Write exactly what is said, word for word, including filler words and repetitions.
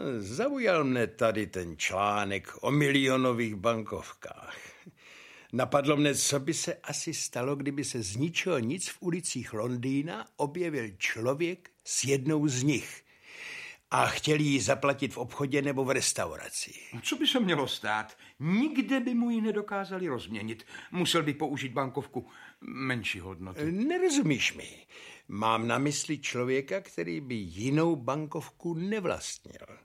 Zaujal mne tady ten článek o milionových bankovkách. Napadlo mne, co by se asi stalo, kdyby se z ničeho nic v ulicích Londýna objevil člověk s jednou z nich a chtěl jí zaplatit v obchodě nebo v restauraci. Co by se mělo stát? Nikde by mu ji nedokázali rozměnit. Musel by použít bankovku menší hodnoty. Nerozumíš mi? Mám na mysli člověka, který by jinou bankovku nevlastnil.